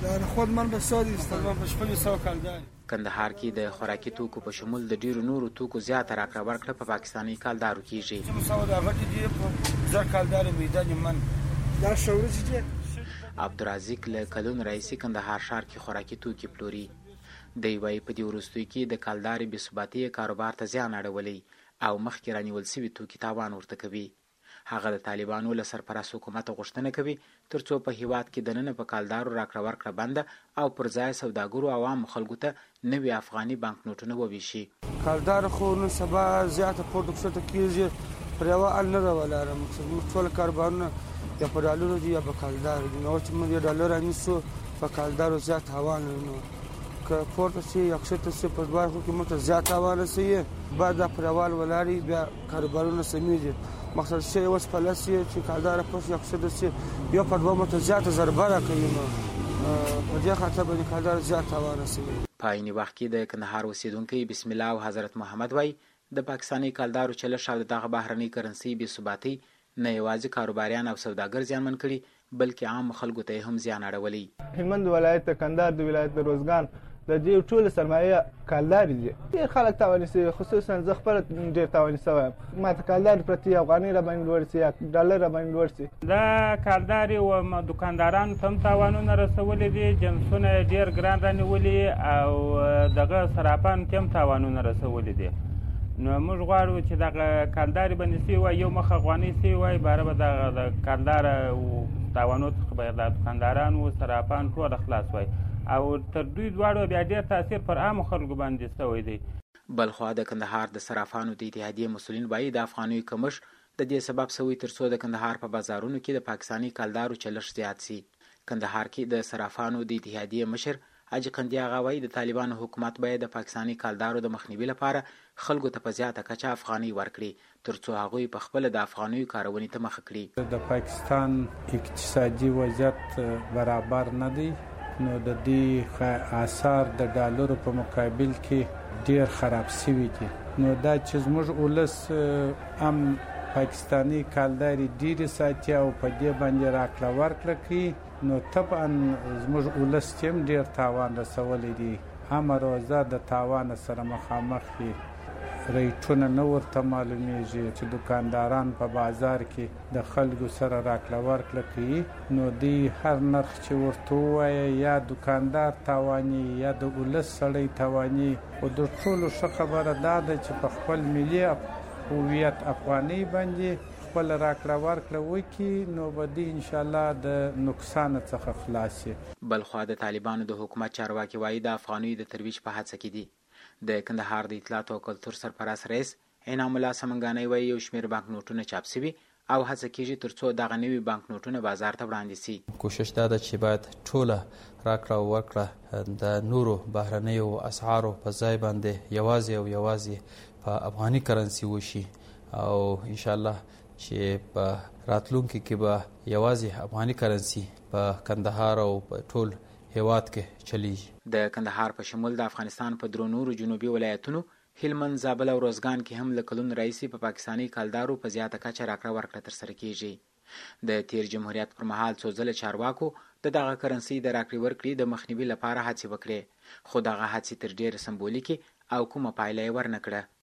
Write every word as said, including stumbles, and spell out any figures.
در خود من به سادی استفاده به شپږ سوه کالدار. کندهار کې د خوراکي توکو په شمول د ډیرو نورو توکو زیاته راکړه ورکړه په پاکستاني کالدارو کېږي. دا شعور چې عبدالرزاق له کلون رئیسي کندهار ښار کې خوراکي توکي پلوري. دی وایي په دې وروستیو کې د کالدارې بې ثباتۍ کاروبار ته زیان اړولی او مخکې رانیول سوي توکي تاوان ورته کوي. هغه د طالبانو له سرپرست حکومت غوښتنه کوي ترڅو په هیواد کې دننه په کالدارو راکړه ورکړه بنده او پر ځای سوداګرو او عامو خلکو ته نوي افغاني بانک نوټونه وویشي. کالدار خو نن سبا زیاته پورته کښته کېږي، پر یوه ال نه ده ولاړه. مقصد ټول کاروبارونه یا په ډالرو دي یا په کالدار دي. نو چې موږ یو ډالر رانیسو په کالدارو زیات تاوان نو که پورته شي یا کښته شي په دوه خو کې موږ ته زیات تاوان رسوي. بعد دا پر یوال ولاړې بیا کاروبارونه سمیږي. مقصد شی اوس په لاس یې چې کالدار پوس یا کښته شي یو په دوه موږ ته زیاته ضربه راکوي. نو په دې خاطر باندې کالدار زیات تاوان رسوي. په عین وخت کې د کندهار اوسیدونکي بسم الله او حضرت محمد وایي د پاکستاني کالدارو چلښت او دغه بهرنۍ کرنسۍ بې ثباتۍ نه یوازې کاروباریان او سوداګر زیانمن کړي بلکې عام خلکو ته هم زیان اړولی. هلمند ولایت کندهار د ولایت د روزګان د دې ټول سرمایه کالدار دي. ډېر خلک تاواني شوي، خصوصا زه خپله ډېر تاواني شوی یم. ما ته کالدار پرتې افغانۍ راباندې لوړ شي یا ډالر راباندې لوړ شي. دا کالدارې و دوکاندارانو ته هم تاوانونه رسولي دي، جنسونه یې ډېر ګران رانیولي او دغه صرافانو ته هم تاوانونه رسولي دي. نو موږ غواړو چې دغه کالدارې باندې سوي وای یو مخ افغانۍ سوي وای باره به دغه د کالداره تاوانو څخه به د دوکاندارانو صرافان ټوله خلاص وای او تر دوی دواړو بیا ډېر تاثیر پر عامو خلکو باندې سوی دی. بلخوا د کندهار د صرافانو د اتحادیې مسؤلین وایي د افغانیو کمښت د دې سبب سوی ترڅو د کندهار په بازارونو کې د پاکستاني کالدارو چلښت زیات سي. کندهار کې د صرافانو د اتحادیې مشر حاجي قندي اغا وایي د طالبانو حکومت باید د پاکستاني کالدارو د مخنیوي لپاره خلکو ته په زیاته کچه افغانۍ ورکړي ترڅو هغوی په خپله د افغانیو کارونې ته مخه کړي. د پاکستان اقتصادي وضعیت برابر نه دی، نو د دې آثار د ډالرو په مقابل کې ډیر خراب شوي دي. نو دا چې زموږ ولس هم پاکستاني کالداري ډیرې ساتي او په دې باندې راکړه ورکړه کوي، نو طبعا زموږ ولس چې هم ډیر تاوان رسولی دی. همه روزه د تاوان سره مخامخ دي. ریټونه نه ورته معلومیږي چې دکانداران په بازار کې د خلکو سره راکړه ورکړه کوي، نو دی هر نرخ چې ورته ووایه یا دکاندار تاواني یا د ولس سړی تاواني. خو د ټولو ښه خبره دا ده چې په خپل ملي هویت افغانۍ باندې خپل راکړه ورکړه وکړي، نو به دی انشاءالله د نقصان څخه خلاص شي. بلخوا د طالبانو د حکومت چارواکي وایي د افغانیو د ترویج په هڅه کې دي. د کندهار د اطلاعات او کلتور سرپرست رئیس انعام الله سمنګانی وایي یو شمېر بانک نوټونه چاپ سوي او هڅه کېږي ترڅو دغه نوي بانک نوټونه بازار ته وړاندې سي. کوشش دا ده چې باید ټوله راکړه ورکړه د نورو بهرنیو اسعارو په ځای باندې یوازې او یوازې په افغاني کرنسي وشي او انشاءالله چې په راتلونکي کې به یوازې افغاني کرنسي په کندهار او په ټول هیواد کې چلیږي. د کندهار په شمول د افغانستان په درو نورو جنوبي ولایتونو هلمند، زابل او روزګان کې هم له کلون راهیسې په پاکستاني کالدارو په زیاته کچه راکړه ورکړه ترسره کیږي. د تیر جمهوریت پر مهال څو ځله چارواکو د دغه کرنسۍ د راکړې ورکړې د مخنیوي لپاره هڅې وکړې، خو دغه هڅې تر ډېره سمبولیکې او کومه پایله یې ورنه کړه.